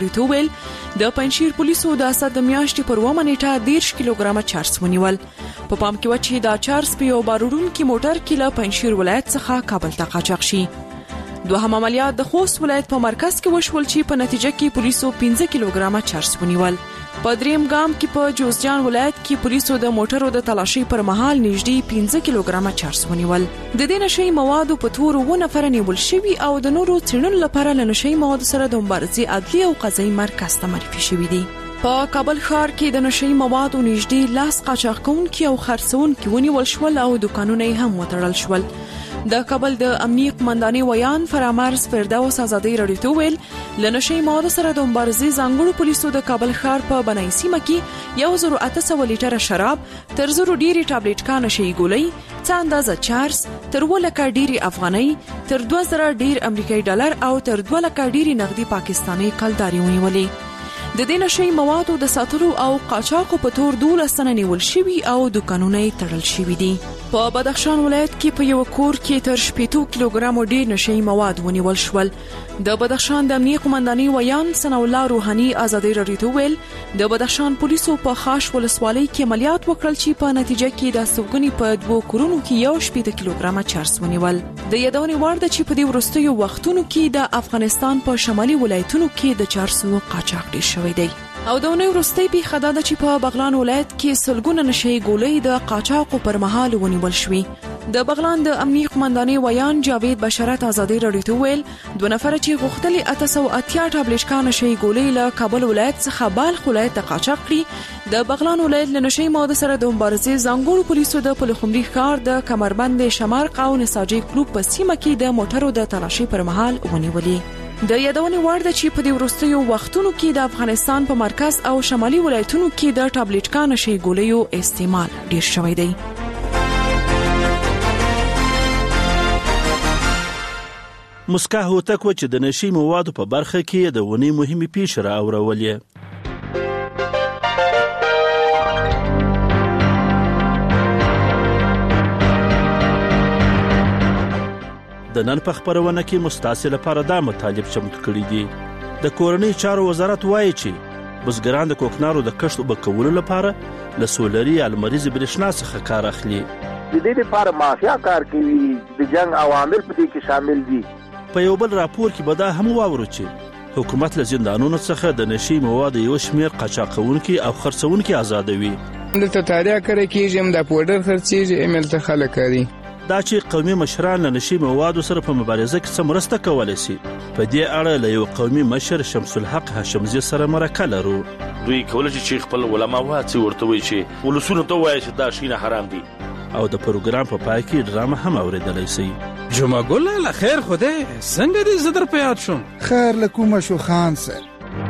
ته ویل د پنځیر پولیسو د اسد د میاشتې پر 1 نیټه 10 کیلوګرامه چارس ونیول. په پام کې و چې دا چارس په یو بارودونکي موټر کې له پنځیر ولایت څخه کابل ته قاچاق شي. دوهم عملیات د خوست ولایت په مرکز کې وشول چې په نتیجه کې پولیسو 15 کیلوګرامه چارس ونیول. په دریم ګام کې په جوزجان ولایت کې پولیسو د موټرو د تلاشي پر مهال نږدې 15 کیلوګرامه چارس ونیول. د دې نشي موادو په تور و نفر نیول شوي او د نورو څېړنو لپاره له نشي موادو سره د مبارزې عدلي او قضایي مرکز ته معرفي شوي دي. په کابل ښار کې د نشي موادو نږدې 10 قاچاقونکي او خرڅونکي ونیول شول او دکانونه هم وتړل شول. د کابل د امنیه قمندانۍ ویان فرامرز فردوس ازادي رادیو ته ویل له نشي موادو سره د مبارزې ځانګړو پولیسو د کابل ښار په بنای سیمه کې 1800 لیټره شراب، تر 1000 ډیری ټابلیټ نشي ګولۍ، څه اندازه چارس، تر 1000 ډیری افغاني، تر 2000 ډیر امریکایي ډالر او تر 2000 ډیری نغدي پاکستاني کلداري ونیولې. د دې نشي موادو د ساتلو او قاچاقو په تور 12 تنه نیول شوي او دکانونه تړل شوي دي. په بدخشان ولایت کې په یو کور کې تر 80 کیلوګرامو ډیر نشي مواد ونیول شول. د بدخشان د امنیه قمندانۍ ویان ثنا الله روحاني ازادي رادیو ته ویل د بدخشان پولیسو په خاش ولسوالۍ کې عملیات وکړل چې په نتیجه کې د سوګنی په 2 کورونو کې 80 کیلوګرامه چارس ونیول. د یادونې وړ ده چې په دې وروستیو وختونو کې د افغانستان په شمالي ولایتونو کې د چارسو قاچاق ډیر شوی دی. او د نوې وروستۍ پیښه ده چې په بغلان ولایت کې سلګونه نشي ګولۍ د قاچاقو پر مهال ونیول شوي. د بغلان د امنیه قمندانۍ ویان جاوید بشارت ازادي رادیو ته ویل 2 نفر چې غوښتلي 880 ټابلیټ نشي ګولۍ له کابل ولایت څخه بالخ ولایت ته قاچاق کړي. د بغلان ولایت له نشي موادو سره د مبارزې ځانګړو پولیسو د پلخمري ښار د کمربند شمارق او نساجي کلوب په سیمه کې د موټرو د تلاشي پر مهال ونیولې. د یادونې وړ ده چې په دې وروستیو وختونو کې د افغانستان په مرکز او شمالي ولایتونو کې د ټابلیټ نشي ګولیو استعمال ډیر شوی دی. مسکا هوتک و چې د نشي موادو په برخه کې د ونی مهمه پیښه راوړولې. د نن په خبرونه کې مستاسې لپاره دا مطالب چمتو کړي دي. د کورنۍ چارو وزارت وایي چې بزګران د کوکنارو د کښت او کولو لپاره له سولري المریز برېښنا څخه کار اخلي. د دې لپاره مافیا کار کوي، د جنگ عوامل په دې کې شامل دي. په یو بل راپور کې به دا هم واورو چې حکومت له زندانونو څخه د نشي موادو یو شمېر قاچاقونکي او خرڅونکي آزادوي. دلته تاریخ کړی کېږي د پودر خرڅېږي ایمیل ته خلک کوي. دا چې قومي مشران له نشي موادو سره په مبارزه کې څه مرسته کولی شي، په دې اړه له یو قومي مشر شمس الحق هاشمزي سره مرکه لرو. دوی کولی چې خپل علما واڅي ورته وایي چې ولسونو ته وایي چې دا شی نه حرام دي. او د پروګرام په پای کې ډرامه هم اوریدلی شي. جمعه ګل له خیر خوده څنګه دې زدر په یاد شوم. خیر لکومه شو خان سر.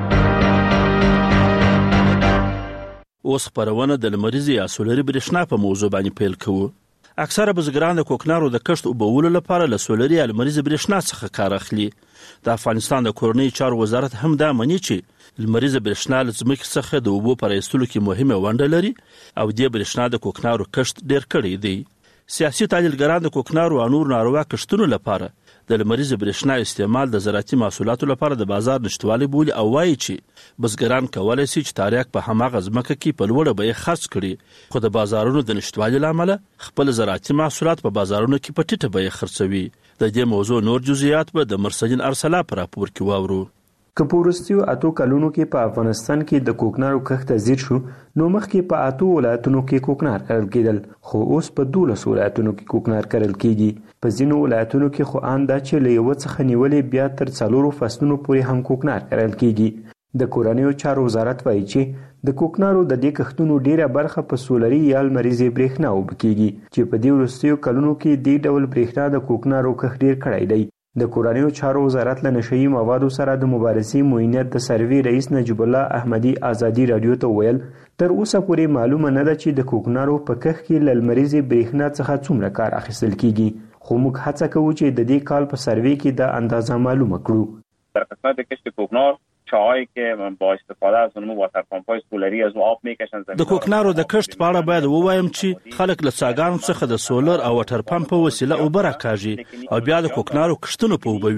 اوس خبرونه د لمریز یا سولري برېښنا په موضوع باندې پیل کوو. اکثره بزګران د کوکنارو د کښت او بولو لپاره له سولري المریز برېښنا څخه کار اخلي. د افغانستان د کورنۍ چارو وزارت هم دا مني چې المریز برېښنا له ځمکې څخه د اوبو په ایستلو کې مهمه ونډه لري او د برېښنا د کوکنارو کښت ډیر کړی دی. سیاسي تحلیلګران د کوکنارو او نور ناروا کښتونو لپاره د لمریز برېښنا استعمال د زراعتي محصولاتو لپاره د بازار نشټوالي بولي او وایي چې بزګران کولی شي چې تاریخ په هماغه ځمکه کې په لوړه بیه خرڅ کړي، خو د بازارونو د نشټوالي له امله خپل زراعتي محصولات په بازارونو کې په ټیټه بیه خرڅوي. د دې موضوع نور جزئیات به د مرسدین ارسلا په راپور کې واورو. که په وروستیو 8 کلونو کې په افغانستان کې د کوکنارو کښت زیات شو، نو مخکې په 8 ولایتونو کې کوکنار کرل کېدل، خو اوس په 12 ولایتونو کې کوکنار کرل کېږي. په ځینو ولایتونو کې خو ان دا چې له یو څخه نیولې بیا تر 4 فصلونو پورې هم کوکنار کرل کېږي. د کورنیو چارو وزارت وایي چې د کوکنارو د دې کښتونو ډیره برخه په سولري یا لمریزې برېښنا اوبه کېږي، چې په دې وروستیو کلونو کې دې ډول برېښنا د کوکنارو کښت ډیر کړی دی. د کورنیو چارو وزارت له نشئی موادو سره د مبارزې معینیت د سروي رئیس نجیب الله احمدي ازادي رادیو ته ویل تر اوسه پورې معلومه نه ده چې د کوکنارو په کښت کې له لمریزې برېښنا څخه څومره کار اخیستل کیږي، خو موږ هڅه کوو چې د دې کال په سروي کې د اندازه معلومه کړو. در قسمت کشت کوکنار چاهایی که با استفاده از اونمو واتر پمپ‌های سولری از آب میکشن د کوکنارو د کښت په اړه باید ووایم چې خلک له څاګانو څخه د سولر او واټر پمپ په وسیله اوبه راکاږي او بیا د کوکنارو کښتونو په اوبه وي.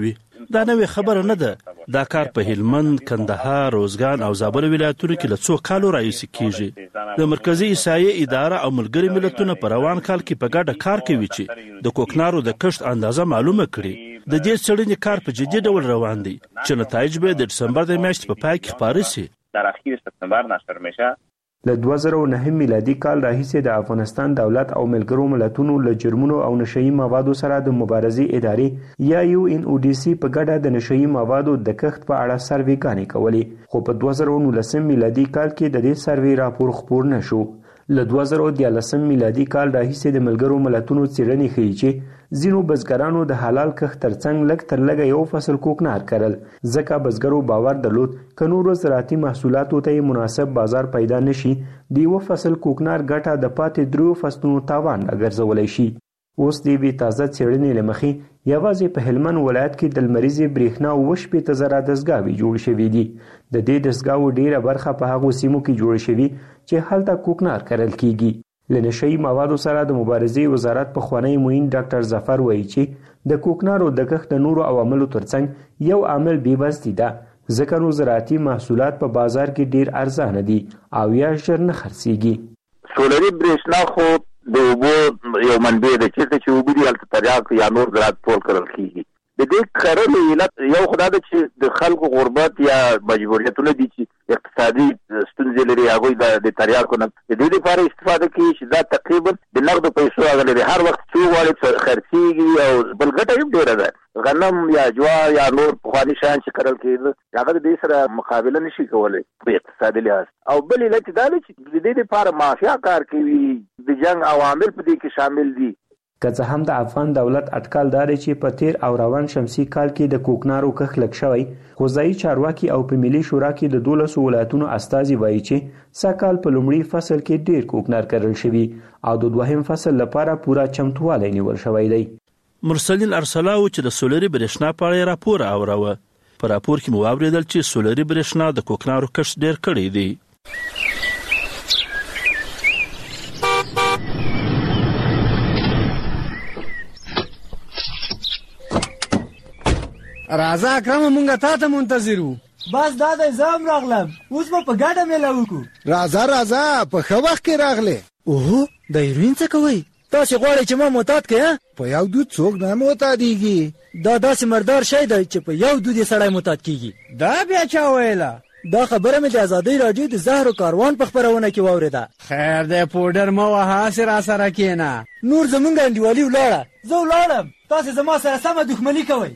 دا نوې خبره نه ده. دا کار په هلمند، کندهار، روزګان او زابل ولایتونو کې له څو کالو راهیسې کیږي. د مرکزي عیسایي اداره او ملګري ملتونه په روان کال کې په ګډه کار کوي چې د کوکنارو د کښت اندازه معلومه کړي. د دې څېړنې کار په جدي ډول روان دی چې نتایج به د دسمبر د میاشتې په پای کې خپاره شي. در اخیر سپتامبر نشر میشه. له 2009 میلادي کال راهیسې د افغانستان دولت او ملګرو ملتونو له جرمونو او نشهیي موادو سره د مبارزې ادارې یا UNODC په ګډه د نشهیي موادو د کښت په اړه سروېګانې کولې، خو په 2019 میلادي کال کې د دې سروې راپور خپور نشو. له 2013 میلادي کال راهیسې د ملګرو ملتونو څېړنې ښیي چې ځینو بزګرانو د حلال کښت ترڅنګ لږ تر لږه یو فصل کوکنار کرل، ځکه بزګرو باور درلود که نورو زراعتي محصولاتو ته مناسب بازار پیدا نشي، د یو فصل کوکنار ګټه د پاتې 3 فصلونو تاوان راګرځولی شي. اوس د یوې تازه څېړنې له مخې یوازې په هلمند ولایت کې د لمریزې برېښنا 80,000 دستګاوې جوړې شوي دي. د دې دستګاوو ډیره برخه په هغو سیمو کې جوړې شوي چې هلته کوکنار کرل کیږي. له نشهیي موادو سره د مبارزې وزارت پخوانی معین ډاکټر ظفر وایي چې د کوکنارو د کښت د نورو عواملو ترڅنګ یو عامل بېوزلي ده، ځکه نو زراعتي محصولات په بازار کې ډیر ارزانه دي او یا ژر نه خرڅېږي. سولري برېښنا خو د اوبو یو منبع ده، چېرته چې اوبه دي هلته تریاک یا نور زراعت ټول کرل کېږي. د دې کرلو علت یو خدا ده چې د خلکو غربت یا مجبوریتونه دي چې اقتصادي ستونزې لري، هغوی د تریاکو نه د دې لپاره استفاده کوي چې دا تقریبا د نغدو پیسو هغه لري، هر وخت چې وغواړي خرڅېږي او بل ګټه هم ډېره ده. غنم یا جوار یا نور پخواني شیان چې کرل کېده هغه د دې سره مقابله نشي کولی په اقتصادي لحاظ. او بل علت دا دی چې د دې لپاره مافیا کار کوي، د جنګ عوامل په دې کې شامل دي. که څه هم د افغان دولت اټکل دا دی چې په تیر او روان شمسي کال کې د کوکنارو کښت لږ شوی، خو ځایي چارواکي او په ملي شورا کې د 12 ولایتونو استازي وایي چې سږکال په لومړي فصل کې ډیر کوکنار کرل شوي او د دوهم فصل لپاره پوره چمتووالی نیول شوی دی. مرسلین ارسلاو چې د سولري برېښنا په اړه راپور اوروه، په راپور کې مو واورېدل چې سولري برېښنا د کوکنارو کښت ډیر کړی دی. راځه اکرم مونږه تا ته منتظر وو. بس دا د زم راغلم، اوس به په ګډه میله وکړو. راځه په ښه وخت کې راغلې. اوهو د هیروین څه کوئ؟ تاسې غواړئ چې ما معتاد کړئ؟ په یو دود څوک نه معتادېږي. دا داسې مردار شی دی چې په یو دود یې سړی معتاد کېږي. دا بیا چا ویله؟ دا خبره مې د ازادۍ راډیو د زهرو کاروان په خپرونه کې واورېده. خیر دی پوډر مه وهه، هسې راسره کښېنه. نور زمونږ انډیوالي ولاړه، زه ولاړم، تاسې زما سره سمه دښمني کوئ.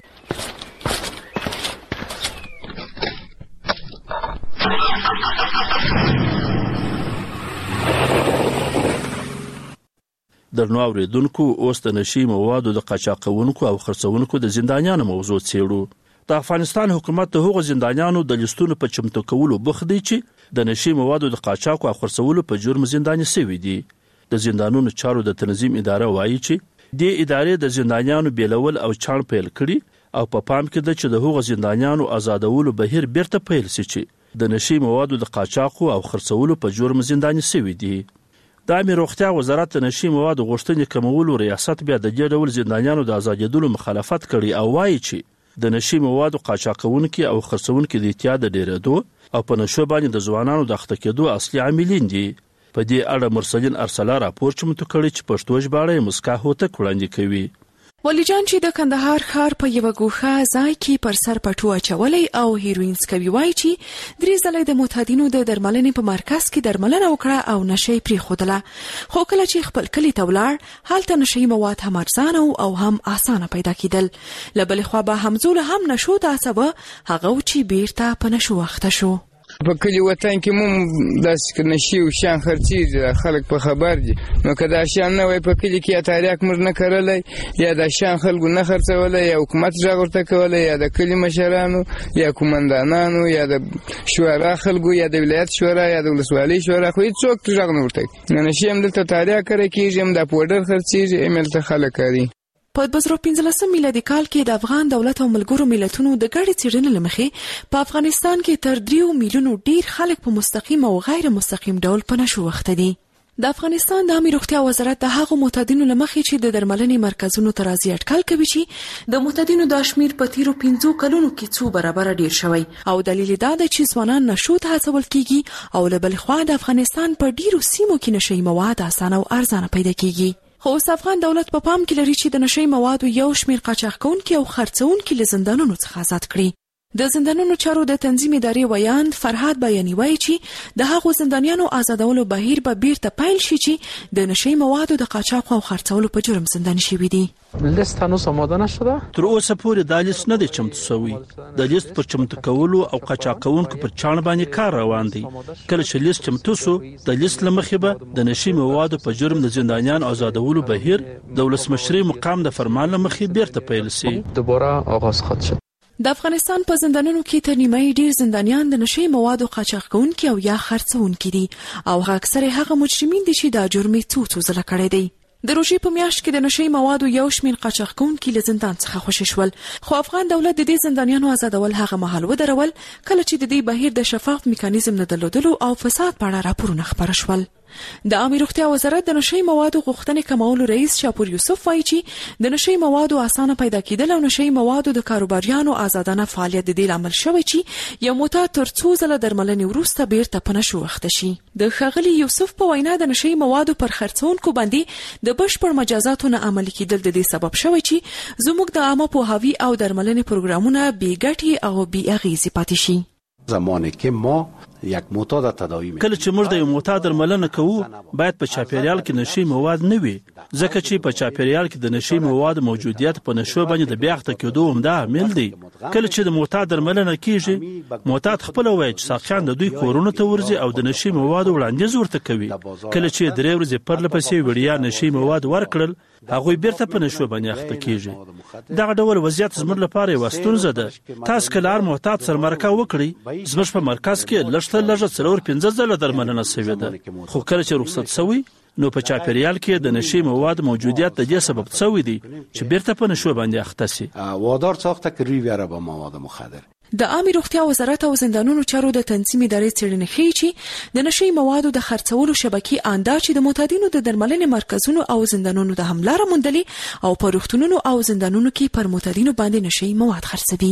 درنو اوریدونکو، اوس د نشي موادو د قاچاقونکو او خرڅونکو د زندانیانو موضوع څېړو. د افغانستان حکومت د هغو زندانیانو د لیستونو په چمتو کولو بوخت دی چې د نشي موادو د قاچاق او خرڅولو په جرم زنداني شوي دي. د زندانونو چارو د تنظیم اداره وایي چې دې ادارې د زندانیانو بیلول او چاڼ پیل کړي او په پام کې ده چې د هغو زندانیانو آزادولو بهیر بیرته پیل شي چې د نشي موادو د قاچاق او خرڅولو په جرم زنداني شوي دي. د عامه روغتیا وزارت د نشي موادو غوښتنې کمولو ریاست بیا د دې ډول زندانیانو د آزادېدلو مخالفت کړي او وایي چې د نشي موادو قاچاقونکي او خرڅونکي د اعتیاد د ډېرېدو او په نشو باندې د ځوانانو د اخته کېدو اصلي عاملین دي. په دې اړه مرسلین ارسلا راپور چمتو کړی چې پښتو ژباړه یې مسکا هوتک وړاندې کوي. ولی جان چې د کندهار ښار په یو ګوښه ځای کې پر سر پټو اچولی او هیروین څکوي، وایي چې 3 ځله د معتادینو د درملنې په مرکز کې درملنه وکړه او نشه یې پرېښودله، خو کله چې خپل کلي ته ولاړ هلته نشه یي مواد هم ارزانه او هم اسانه پیدا کېدل. له بلې خوا به همزوله هم نشو ته هڅوه، هغه و چې بیرته په نشو اخته شو. په کلي وطن کې مو داسې نشي او شیان خرڅېږي، خلک په خبر دي. نو که دا شیان نه وای په کلي کې یا تریاک موږ نه کرلی یا دا شیان خلکو نه خرڅولی یا حکومت غږ ورته کولی یا د کلي مشرانو یا قومندانانو یا د شورا خلکو یا د ولایت شورا یا د ولسوالۍ شورا، خو هېڅوک غږ نه ورته کوي. نو نشي هم دلته تریاک کری کېږي، هم دا پوډر خرڅېږي، هم هلته خلک کاري. په 2015 میلادي کال کې د افغان دولت او ملګرو ملتونو د ګډې څېړنې له مخې په افغانستان کې تر 3 میلیونو ډیر خلک په مستقیم او غیر مستقیم ډول په نشو اخته دي. د افغانستان د عامه روغتیا وزارت د هغو معتادینو لمخې چې د درملنې مرکزونو ته راځي اټکل کوي چې د معتادینو د شمیر په تیرو 5 کلونو کې څو برابر ډیر شوی او دلیل دا دی چې ځوانان نشو ته هڅول کیږي او له بل خوا د افغانستان په ډیرو سیمو کې نشي مواد اسانه او ارزانه پیدا کیږي. خو اوس افغان دولت په پام کې لري چې د نشي موادو یو شمیر قاچاقونکي او خرڅونکي له زندانونو څخه آزاد کړي. د زندانونو چارو د تنظیم ادارې ویاند فرهاد بیانی وایي چې د هغو زندانیانو آزادولو بهیر به بیرته پیل شي چې د نشي موادو د قاچاق او خرڅولو په جرم زنداني شوي دي. لیست هنوز آماده نشده؟ تر اوسه پورې دا لیست نه دی چمتو شوی. د لیست پر چمتو کولو او قاچاقونکو پر چاڼ باندې کار روان دی. کله چې لیست چمتو شو د لیست لمخې به د نشي موادو په جرم د زندانیان آزادولو بهیر د ولسمشرۍ مقام د فرمان لمخې بیرته پیل شي. دوباره آغاز خواهد شد. د افغانستان په زندانونو کې تر نیمه ډیر زندانیان د نشي موادو قاچاق کوونکي او یا خرڅونکي دي او اکثره هغه مجرمین دي چې دا جرم څو ځله کړی دی. د روژې په میاشت کې د نشي موادو یو شمېر قاچاق کوونکي له زندان څخه خوشي شول خو افغان دولت د دې زندانیانو آزادول هغه مهال ودرول کله چې د دې بهیر د شفاف میکانیزم نه درلودلو او فساد په اړه راپورونه خپاره شول. د عامه روغتیا وزارت د نشي موادو غوښتنې کمولو رئیس شاپور یوسف وایي چې د نشي موادو اسانه پیدا کېدل او نشي موادو د کاروباریانو آزادانه فعالیت د دې لامل شوی چې یو معتاد تر څو ځله درملنې وروسته بیرته په نشو اخته شي. د ښاغلي یوسف په وینا د نشي موادو پر خرڅونکو باندې د بشپړ مجازاتو نه عملي کېدل د دې سبب شوی چې زموږ د عامه پوهاوي او درملنې پروګرامونه بې ګټې او بې اغېزې پاتې شي. زمانی که ما یک معتاد تداوی کله چې موږ د یو معتاد درملنه کوو باید په چاپیریال کې نشي مواد نه وي ځکه چې په چاپیریال کې د نشي مواد موجودیت په نشو باندې د بیا اخته کېدو همدا عامل دی. کله چې د معتاد درملنه کیږي معتاد خپل وایي چې ساقچان د دوی کورونو ته ورځي او د نشي مواد وړاندیز ورته کوي. کله چې 3 ورځې پرله پسې وړیا نشي مواد ورکړل هغوی بیرته په نشو باندې اخته کیږي. دغه ډول وضعیت زموږ لپاره یوه ستونزه ده. تاسو که لار معتاد سره مرکه وکړئ زموږ په مرکز کې لږ 4-5 ځله درملنه شوې ده خو کله چې رخصت شوی نو په چاپیریال کې د نشي مواد موجودیت د دې سبب شوی دی چې بیرته په نشو باندې اخته شي. وادار ساخته که روی بیاره با مواد مخدر. د عامه روغتیا وزارت او زندانونو چارو د تنظیم ادارې څېړنې ښیي چې د نشي موادو د خرڅولو شبکې اندا چې د معتادینو د درملنې مرکزونو او زندانونو د هم لاره موندلې او په روغتونونو او زندانونو کې پر معتادینو باندې نشي مواد خرڅوي.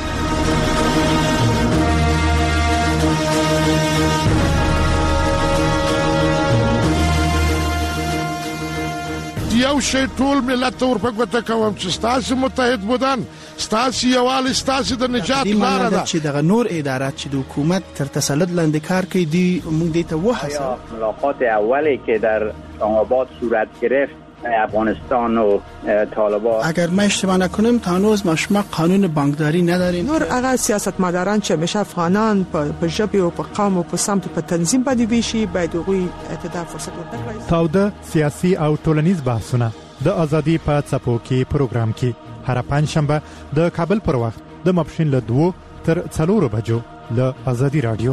یو شی ټول ملت ته ورپګوته کوم چې ستاسو متحد بودن ستاسو یووالی ستاسو د نجات لاره ده. چې دغه نور ادارات چې د حکومت تر تسلط لاندې کار کوي دی موږ دې ته وهڅوو. ملاقات اولی که در اسلام‌آباد صورت گرفت افغانستان و طالبان اگر ما اشتباه نکنم تا هنوز ما قانون بانکداری نداریم. نور هغه سیاستمداران چې همیشه افغانان په ژبه او په قوم او په سمت په تنظیم باندې ویشي باید هغوی اعتدال فرصت ورکړي. تاوده سیاسي او ټولنیز بحثونه د ازادي په څپو کې پروګرام کې هر پنځشنبه د کابل پر وخت د ماپښین له 2 تر 4 بجو له ازادي رادیو.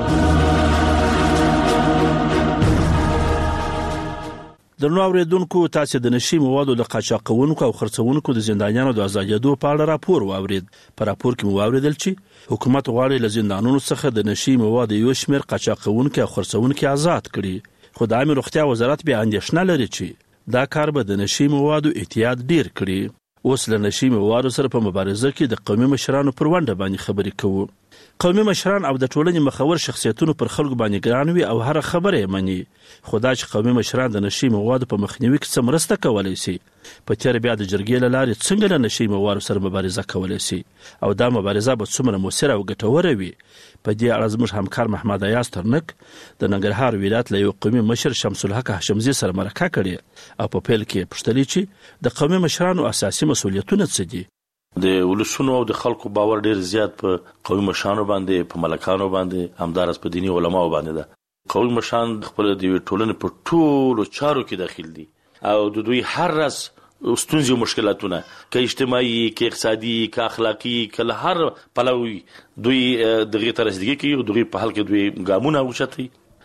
درنو اوریدونکو تاسو د نشي موادو د قاچاقونکو او خرڅونکو د زندانیانو د آزادېدو په اړه راپور واورید. په راپور کې مو واوریدل چې حکومت غواړي له زندانونو څخه د نشي موادو یو شمېر قاچاقونکو او خرڅونکو آزاد کړي خو د عامه روغتیا وزارت بیا اندېښنه لري چې دا کار به د نشي موادو احتیاط ډیر کړي. اوس له نشي موادو سره په مبارزه کې د قومي مشرانو پر ونډه باندې خبرې کوو. قومي مشران او د ټولنې مخور شخصیتونو پر خلکو باندې ګران وي او هر خبره یې مني خو دا چې قومي مشران د نشي موادو په مخنیوي کې څه مرسته کولی شي په تېره بیا د جرګې له لارې څنګه له نشي موادو سره مبارزه کولی شي او دا مبارزه به څومره مؤثره او ګټوره وي. په دې اړه زموږ همکار محمد ایاز ترنک د ننګرهار ولایت له یو قومي مشر شمس الحق هاشمزي سره مرکه کړې او په پیل کې پوښتلې چې د قومي مشرانو اساسي مسؤلیتونه څه دي. د ولسونو او د خلکو باور ډیر زیات په قومي مشرانو باندې په ملکانو باندې همدارس په دینی علماو باندې ده. قومي مشران خپل د ټولنې په ټولو چارو کې داخل دي او د دوی هر راز ستونزې او مشکلاتونه که اجتماعي که اقتصادي که اخلاقي که له هر پلوي دوی دغه ته رسیدګي کوي او دوی په حل کې دوی ګامونه اوچتي.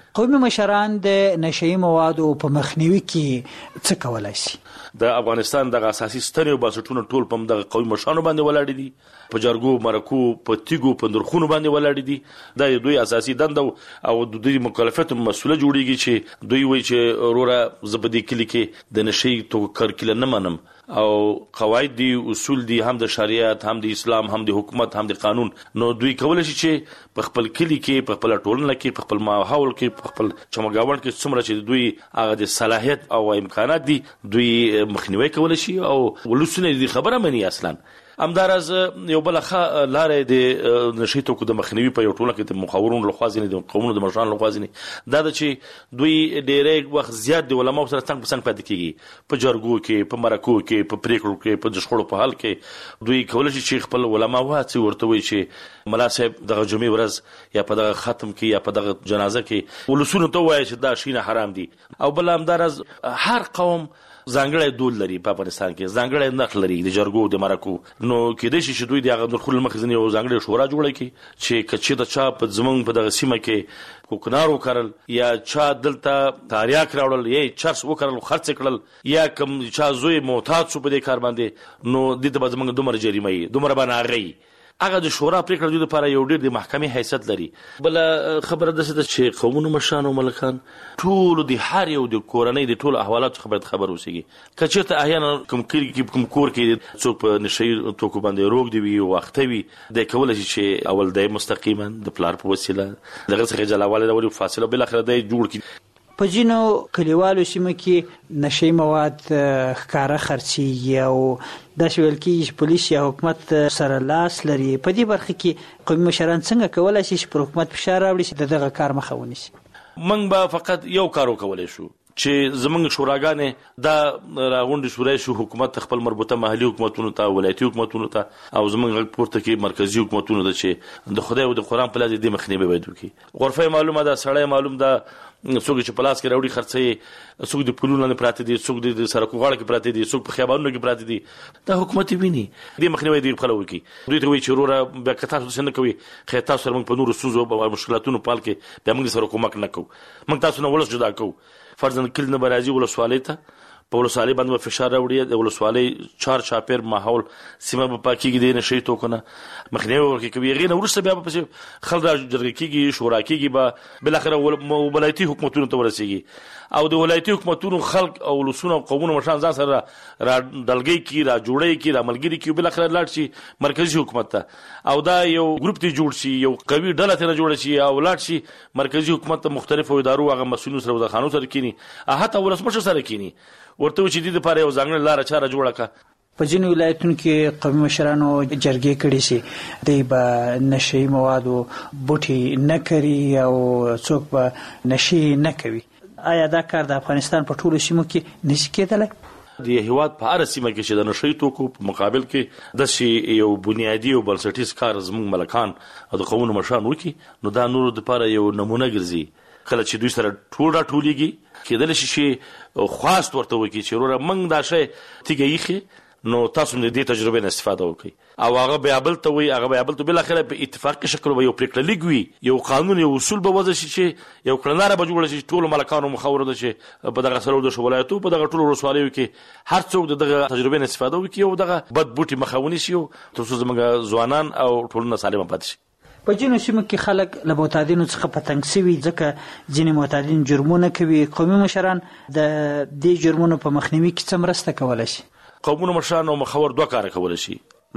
قومي مشران د نشئی موادو په مخنیوي کې څه کولای شي؟ د افغانستان د اساسي ستنې باسټونو ټول په د قومي مشرانو باندې ولاړ دي، په جرګو مرکو په تیګو په درخونو باندې ولاړ دي. دا دوی اساسي دنده او د دوی مکلفیت مسوله جوړیږي چې دوی وایي چې وروره زبدي کلی کې د نشئی تو کرکله نه منم او قواعد دي، اصول دي، هم د شریعت، هم د اسلام، هم د حکومت، هم د قانون. نو دوی کولای شي چې په خپل کلی کې، په خپل ټولنه کې، په خپل ماحول کې، په خپل چمګاوند کې څومره چې دوی هغه د صلاحیت او امکانات دي دوی مخنیوي کولای شي او ولسونه دي خبره مني. اصلا همدارز یو بل لارې د نشئی توکو د مخنیوي په یو ټولنه کې د مخاورونو لخوا ځینې د قومونو د مشرانو لخوا ځینې دا ده چې دوی ډېری وخت زیات د علماو سره څنګ په څنګ پاتې کېږي، په جرګو کې، په مرکو کې، په پریکړو کې، په شخړو په حل کې. دوی کولی شي چې خپل علما وهڅوي، ورته وایي چې ملا صاحب دغه جمعې ورځ یا په دغه ختم کې یا په دغه جنازه کې ولسونو ته وایي چې دا شیونه حرام دي. او بل همدارز هر قوم ځانګړی دود لري په افغانستان کې، ځانګړی نقش لري د جرګو د مرکو. نو کېدای شي چې دوی د هغه درخول مخې ځینې یو ځانګړې شورا جوړه کړي چې که چېرته چا په زموږ په دغه سیمه کې کوکنار وکرل یا چا دلته تاریاک راوړل یا چرس وکرل خرڅ کړل یا کوم چا زوی محتاط شو په دې کار باندې، نو دې ته به زموږ دومره جریمه وي، دومره به ناغه هغه د شورا پریکړه دوی لپاره یو ډېر د محکمې حیثیت لري. بل خبره ده چې قومونو مشران او ملکان ټول د هر یو د کورنۍ د ټول احوالاتو خبر اوسېږي. که چېرته احیانا کوم کور کې څوک په نشئی توکو باندې روږ دی وي او وخته وي، دی کولی شي چې اول دی مستقیما د پلار په وسیله دغه څخه جلاوالی راولي، فاصله بالاخره دی جوړ کړي. په ځینو کلیوالو سیمو کې نشئی مواد ښکاره خرڅېږي او داسې ویل کېږي چې پولیس یا حکومت سره لاس لري. په دې برخه کې قومي مشران څنګه کولی شي چې پر حکومت فشار راوړي چې د دغه کار مخه ونیسي؟ موږ به فقط یو کار وکولی شو چې زموږ شوراګانې دا راغونډې شورای شو، حکومت خپل مربوطه محلي حکومتونو ته، ولایتي حکومتونو ته او زموږ غږ پورته کې مرکزي حکومتونو ته چې د خدای او د قرآن په لاس دې مخنیوی باید وکړي. غرفه معلومه ده، سړی معلوم ده، څوک چې په لاس کې راوړي خرڅوي، څوک د پلونو لاندې پراته دي، څوک د سړکو غاړه کې پراته دي، څوک په خیابانونو کې پراته دي. دا حکومت ویني، دې مخنیوی دې خپله وکړي. دوی ته وایي چې وروره بیا که تاسو داسې نه کوئ خیر تاسو سره موږ په نورو ستونزو او مشکلاتونو په حال کې بیا موږ سره کومک نه کوو، موږ تاسو نه ولس جدا کوو. فرضاً کلي نه به راځي ولسوالۍ ته، په ولسوالۍ باندې به فشار راوړي، د ولسوالۍ چار چاپیر ماحول سیمه به پاکېږي د نشئی توکو نه، مخنیوی ورکې کوي. هغې نه وروسته بیا به پسې خلک را جرګه کېږي، شورا کېږي، به بالاخره ولایتي حکومتونو ته ورسېږي او د ولایتي حکومتونو خلک او ولسونه او قومونه مشران ځان سره را ډلګۍ کړي، را جوړی کړي، را ملګري کړي، بالاخره لاړ شي مرکزي حکومت ته او دا یو ګروپ ته جوړ شي، یو قوي ډله ته جوړه شي او لاړ شي مرکزي حکومت ته مختلفو ادارو هغه مسؤلینو سره وزارتخانو سره کینی، حتی ولسمشر سره کینی، ورته چې دې لپاره یو ځانګړې لاره چاره جوړه کړه. په ځینو ولایتونو کې قومي مشرانو جرګې کړي سي، دوی به نشئی موادو بوټي نه کړي او څوک به نشئی نه کوي. آیا دا کار د افغانستان په ټولو سیمو کې نشي کېدلی؟ د هیواد په هره سیمه کې چې د نشئی توکو په مقابل کې داسې یو بنیادي او بنسټیز کار زموږ ملکان او د قومونو مشران وکړي، نو دا نورو دپاره یو نمونه ګرځي. کله چې دوی سره ټول راټولېږي کېدلی شي چې خواست ورته وکړي چې وروره موږ دا شی تیږه ایښې، نو تاسو د دې تجربې نه استفاده وکړئ او هغه بیا بل ته وایي، هغه بیا بل ته بالاخره په اتفاقي شکل به یو پرېکړه لیک وي، یو قانون، یو اصول به وضع شي چې یو کړنلاره به جوړه شي. ټولو ملکانو مخاوره ده چې په دغه څلور ولایتو په دغه ټولو ولسوالیو کې هر څوک د دغه تجربې نه استفاده وکړي او دغه بد بوټي مخه ونیسي تر څو زموږ ځوانان او ټولنه سالمه پاتې شي. په ځینو سیمو کې خلک له معتادینو څخه په تنګ سوي ځکه ځینې معتادین جرمونه کوي. قومي مشران د دې جرمونو په مخنیوي کې څه مرسته کولی شي؟ قومونو مشران او مخور دوه کاره کولی شي.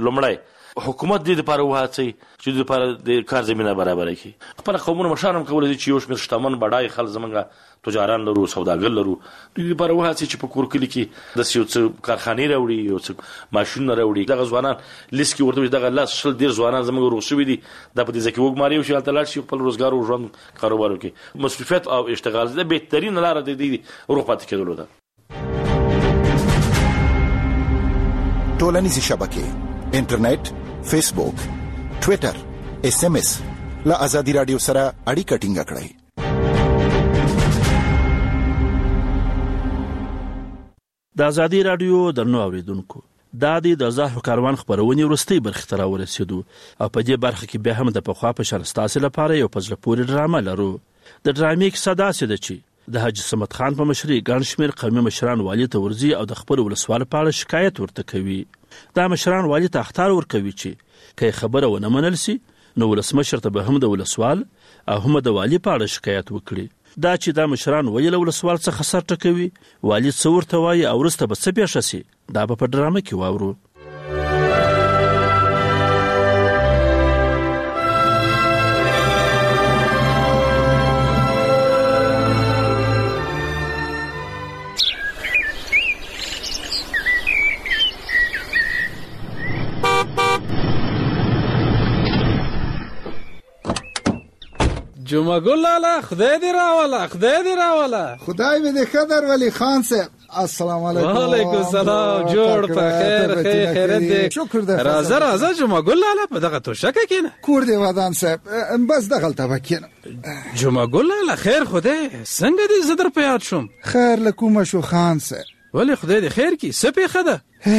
لومړی حکومت دې لپاره وهڅوي چې دې لپاره د کار زمینه برابره کړي. خپله قومونو مشران هم کولی شي چې یو شمېر شتمن بډای خلک زموږ تجاران لرو، سوداګر لرو، دوی لپاره وهڅوي چې په کور کلي کې داسې یو څه کارخانې راوړي، یو څه ماشینونه راوړي. دغه ځوانان لیست کې ورته وایي دغه 10-20 ځوانان زموږ روغ شوي دي، دا په دې ځای کې وګماري وشي، هلته لاړ شي خپل روزګار او ژوند کاروبار وکړي. مصروفیت او اشتغال دا بهترینه لاره د دې روغ پاتې کېدلو ده. ټولنیزې شبکې، انټرنیټ، فیسبوک، ټویټر، SMS له ازادي رادیو سره اړیکه ټینګه کړئ. د ازادي رادیو درنو اوریدونکو، دا د زاهو کاروان خبرونې وروستۍ برخې ته راورسېدو او په دې برخه کې بیا هم د پخوا په شان ستاسو لپاره یو په زړه پورې ډرامه لرو. د ډرامې کیسه داسې ده چې د حاجي صمد خان په مشرۍ ګڼ شمېر قومي مشران والي ته ورځي او د خپل ولسوال په اړه شکایت ورته کوي. دا مشران والي ته اخطار ورکوي چې که خبره ونه منل سي نو ولسمشر ته به هم د ولسوال او هم د والي په اړه شکایت وکړي. دا چې دا مشران ولې له ولسوال څخه سر ټکوي، والي څه ورته وایي او وروسته به څه پیښه سي، دا به په ډرامه کې واورو. جمعه ګل لالا خدای دې راوله، خدای دې راوله. خدای مې دې خدر ولی خان صاحب. السلام علیکم. وعلیکم السلام. جوړ په خیر خیرت دې. شکر دې. راځه جمعه ګل لالا په دغه توشکه کېنه. کور دې ودان صاحب بس دغلته وکینه. جمعه ګل لالا خیر خدای څنګه دې زدر په یاد شوم؟ خیر لکومه شو خان صاحب. ولی خدای دې خیر کی څه پیښه ده؟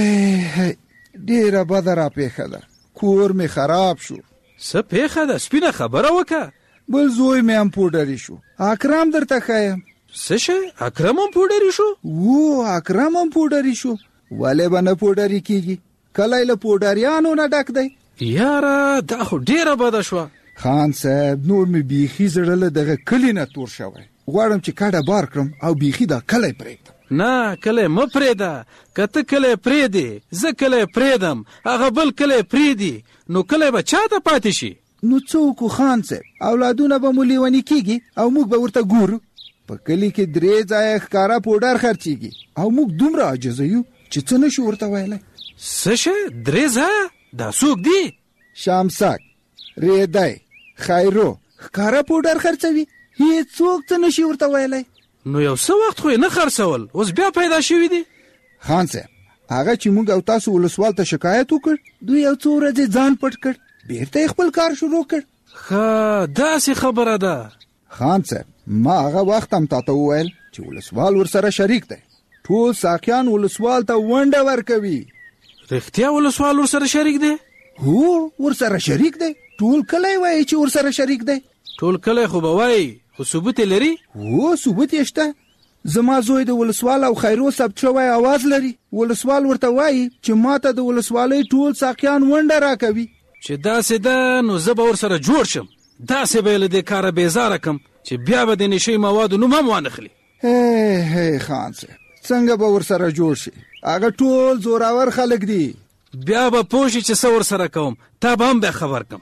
ډیره بده را پیښه ده. کور می خراب شو. څه پیښه ده؟ سپینه خبره وکړه. بل زوی مې هم پوډری شو. اکرم درته ښیم. څه شی؟ اکرم هم پوډری شو؟ اکرم هم پوډری شو. ولې به نه پوډری کیږي؟ کلی له پوډریانو نه ډک دی. یاره دا خو ډیره بده شوه. خان صاحب نور مې بیخي زړه له دغه کلي نه تور شوی. غواړم چې کډه بار کړم او بیخي دا کلی پرېږدم. نه کلی مه پرېږده. که ته کلی پرېږدې زه کلی پرېږدم، هغه بل کلی پرېږدي نو کلی به چا ته پاتې شي؟ نو څوک خان صاحب اولادونه به مو لیونی کیږي او موږ به ورته ګورو. په کلی کې 3 ځایه ښکارا پوډر خرڅیږي او موږ دومره عاجزه یو چې څه نشو ورته ویلی. څه شی 3 ځایه؟ دا څوک دي؟ شامسک، ریدی، خیرو ښکارا پوډر خرڅوي. هیڅوک څه نشي ورته ویلی. نو یو څه وخت خو یې نه خرڅول، اوس بیا پیدا شوي دي. خان صاحب هغه چې موږ او تاسو ولسوال ته شکایت وکړ دوی یو څو ورځې ځان پټ کړ، بیرته خپل کار شروع کړ. ښه داسې خبره ده. خان صاحب ما هغه وخت هم تاته وویل چې ولسوال ورسره شریک دی. ټول ساقیان ولسوال ته ونډه ورکوي. رښتیا ولسوال ورسره شریک دی؟ هو ورسره شریک دی. ټول کلی وایي چې ورسره شریک دی. ټول کلی خو به وایي، خو ثبوت یې لري؟ هو ثبوت یې شته. زما زوی د ولسوال او خیرو ثبت شوی आवाज لري. ولسوال ورته وایي چې ماته د ولسوالۍ ټول ساقیان ونډه راکوي. چې داسې ده نو زه به ورسره جوړ شم. داسې به یې له دې کاره بیزاره کم چې بیا به د نشې موادو نوم هم وانخلي. هی خان صاحب څنګه به ورسره جوړ شي؟ هغه ټول زوراور خلک دي. بیا به پوه شي چې څه ورسره کوم، تا به هم بیا خبر کم.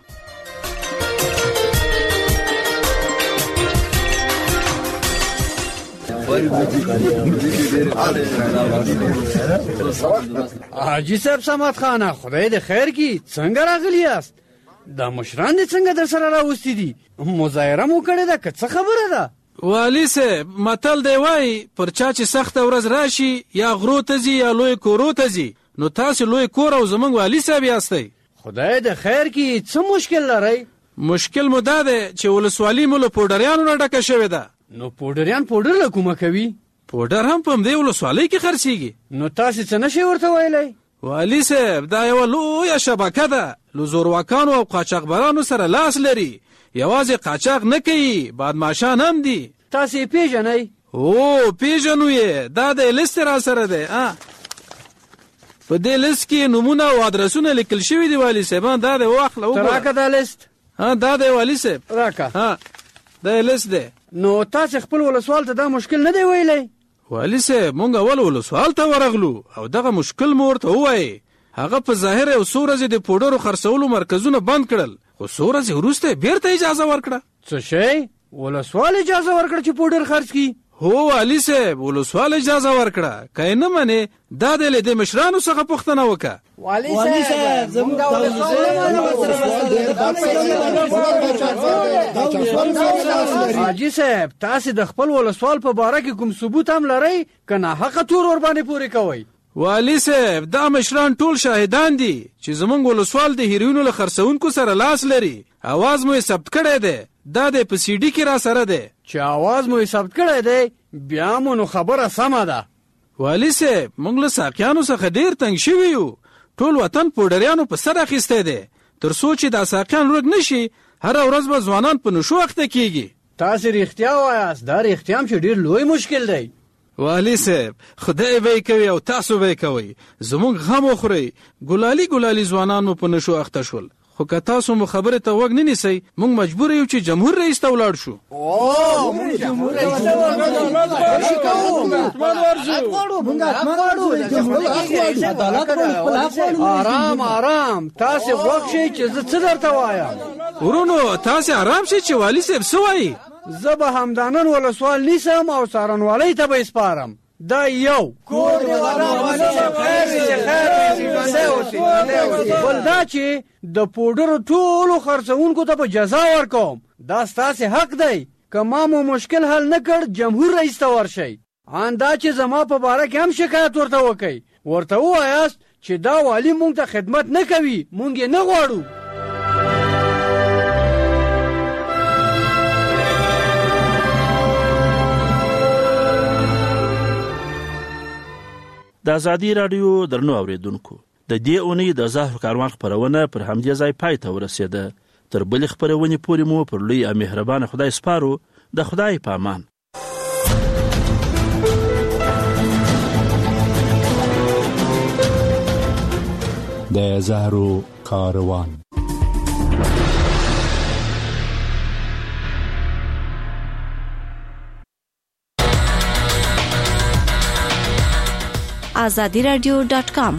حاجی صاحب صمد خانه خدای دې خیر کی څنګه راغلی یاست؟ دا مشران دې څنګه در سره راوستي دي؟ مظاهره مو کړې ده که څه خبره ده؟ والي صاحب متل دی وایي پر چا چې سخته ورځ راشي یا غرو ته ځي یا لوی کورو ته ځي. نو تاسو لوی کور او زمونږ والي صاحب یاستئ. خدای دې خیر کی څه مشکل لرئ؟ مشکل مو دا دی چې ولسوالي مو له پوډریانو نه ډکه شوې ده. نو پوډریان پوډر له کومه کوي؟ پوډر هم په همدې ولسوالۍ کې خرڅېږي. نو تاسې څه نشئ ورته ویلی؟ والي صاحب دا یوه لویه شبکه ده. له زورواکانو او قاچاقبرانو سره لاس لري. یوازې قاچاق نه کوي، بادماشان هم دي. تاسې یې پیژنئ؟ هو پیژنو یې. دا د لیست را سره دی. په دې لیست کې نومونه او ادرسونه لیکل شوي دي والي صاحب. دا دی واخله وګوره. ته راکه دا لیست. دا دی والي صاحب راکه. دا لیست دی. نو تاسې خپل ولسوال ته دا مشکل نه دی ویلی؟ والي صاحب مونږ اول ولسوال ته ورغلو او دغه مشکل مو ورته ووایي. هغه په ظاهر یو څو ورځې د پوډرو خرڅولو مرکزونه بند کړل، خو څو ورځې وروسته بیرته اجازه ورکړه. څه شی؟ ولسوال اجازه ورکړه چې پوډر خرڅ کړي؟ هو والي صاحب ولسوال اجازه ورکړه. که یې نه منې دا دی له دې مشرانو څخه پوښتنه وکړه. والي صاحب زموږ د ولسوال حاجي صاحب تاسې د خپل ولسوال په باره کې کوم ثبوت هم لرئ که ناحقه تور ورباندې پورې کوئ؟ والي صاحب دا مشران ټول شاهدان دي چې زمونږ ولسوال د هیروینو له خرڅونکو سره لاس لري. اواز مو یې ثبت کړی دی. دا د په سی ډي کې را سره دی. چې اواز مو یې ثبت کړی دی بیا مو نو خبره سمه ده. والي صاحب موږ له ساقیانو څخه ډېر تنګ شوي یو. ټول وطن پوډریانو په سر اخیستی دی. تر څو چې دا ساقیان ورک نشي هره ورځ به ځوانان په نشو اخته کیږي. تاسو رښتیا وایاست دا رښتیا هم ډیر لوی مشکل دی. والی صاحب خدای به کوي او تاسو به کوي زمونږ غم وخوري. ګلالي ځوانان مو په نشو اخته شول خو که تاسو مو خبره ته وګ نه نیسئ مونږ مجبور یو چې جمهور رئیس ته ولاړ شو. مونږ جمهور رئیس ته آرام تاسو وګورئ چې زه څه درته وایم. ورونو تاسو آرام شئ چې والی صاحب څه وایي. زه به همدانن ولا سوال نیسم او څارنوالۍ ته به سپارم. دا یو کور دی بل دا چې د پوډرو ټولو خرڅونکو ته په جزا ورکوم. دا ستاسو حق دی. که ما مو مشکل حل نه کړ جمهور رئیس ته ورشئ. ان دا چې زما په باره کې هم شکایت ورته وکئ. ورته ووایاست چې دا والی مونږ ته خدمت نه کوي مونږ یې نه غواړو. د ازادي رادیو درنو اوریدونکو د دې اونۍ د زهر کاروان خبرونه پر همدې ځای پای ته ورسېده. تر بلې خبرونې پورې مو پر لوی او مهربان خدای سپارو. د خدای په امان. د زهر کاروان. azadiradio.com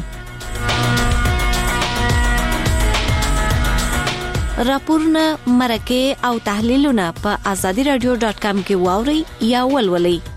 راپورونه مرکه او تحلیلونه په azadiradio.com کې واوري یا ولولئ.